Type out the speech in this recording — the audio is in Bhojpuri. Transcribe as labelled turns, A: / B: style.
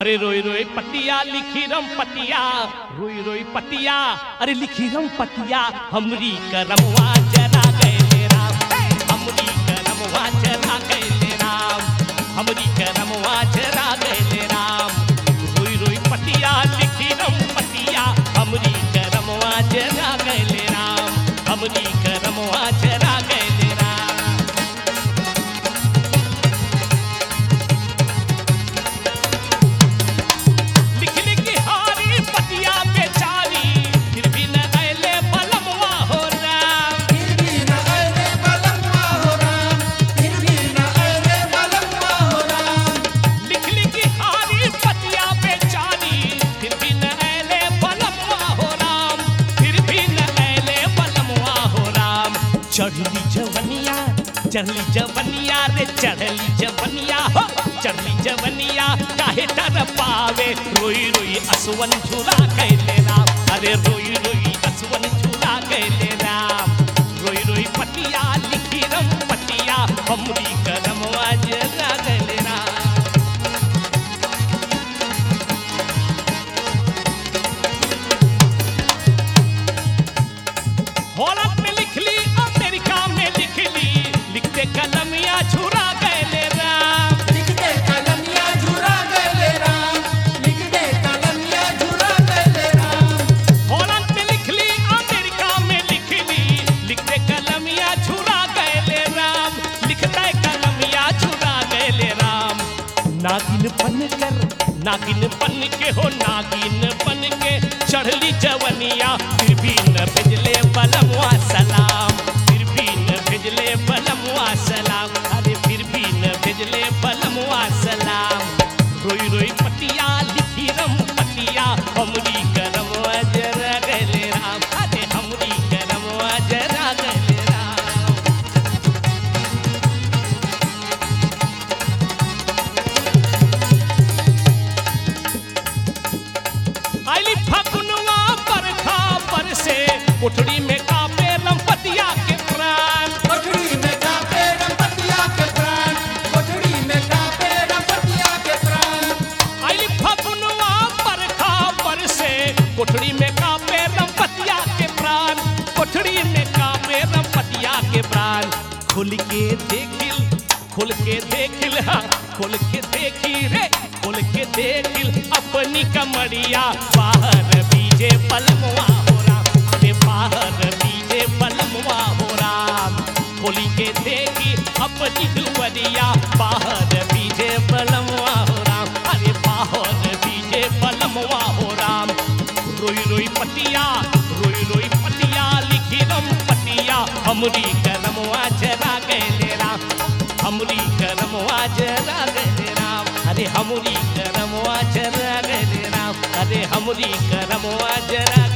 A: अरे रोई रोई पतिया लिखी रम पतिया, रोई रोई पतिया, अरे लिखी रम पतिया, हमरी करमवा जरा गए राम, हमरी करमवा जरा गए राम, हमरी करमवा जरा गए राम। रोई रोई पतिया लिखी रम पतिया, हमरी करमवा जरा गए राम, हमरी करमवा जरा गए राम। चढ़ली जवनिया, चढ़ली जवनिया रे चढ़ली जवनिया हो, चढ़ली जवनिया काहे डर पावे, रोई रोई असवन झूला कैले राम, अरे रोई रोई असवन झूला कैले राम। रोई रोई पतिया लिखी रम पतिया, हमरी करमवा जरा गए राम। हॉलैंड में लिख ली, अमेरिका में लिख ली, लिखते कलमिया झुरा गए राम,
B: लिखते कलमिया झुरा गए राम, लिखते कलमिया झुरा गए राम।
A: हॉलैंड में लिख ली, अमेरिका में लिख ली, लिखते कलमिया झुरा गए राम, लिखते कलमिया झुरा गए राम। नागिन बन कर, नागिन बन के हो, नागिन बन के चढ़ली जवनिया, फिर भी न भेजले बलमवा सलाम, फिर भी न भेजले बलमवा सलाम, अरे फिर भी न भेजले बलमवा सलाम। रोई रोई पतिया लिखी रम पतिया, हमरी करमवा जरा गए राम, अरे हमरी करमवा जरा गए राम। आइली फगुनवा बरखा बरसे, कोठड़ी में कांपे रम पतिया के प्राण,
B: कोठड़ी में कांपे रम पतिया के प्राण, कोठड़ी में कांपे रम पतिया के प्राण।
A: आइली फगुनवा बरखा बरसे, कोठड़ी में कांपे रम पतिया के प्राण, कोठड़ी में कांपे रम पतिया के प्राण। खुल के देखिल, खुल के देखिल, हाँ खुल के देखी रे, खुल के देखिल अपनी कमरिया, बाहर बीजे पलमवा हो राम, अरे बाहर बीजे पलमवा हो राम। खोली के देखी अपनी दुवरिया, बाहर बीजे पलमवा हो राम, अरे बाहर बीजे पलमवा हो राम। रोई रोई पतिया, रोई रोई पतिया लिखी रम पतिया, हमरी करमवा जरा गए राम, हमरी करमवा जरा गए राम, अरे हमरी करमवा जरा गए राम, अरे हमरी करमवा जरा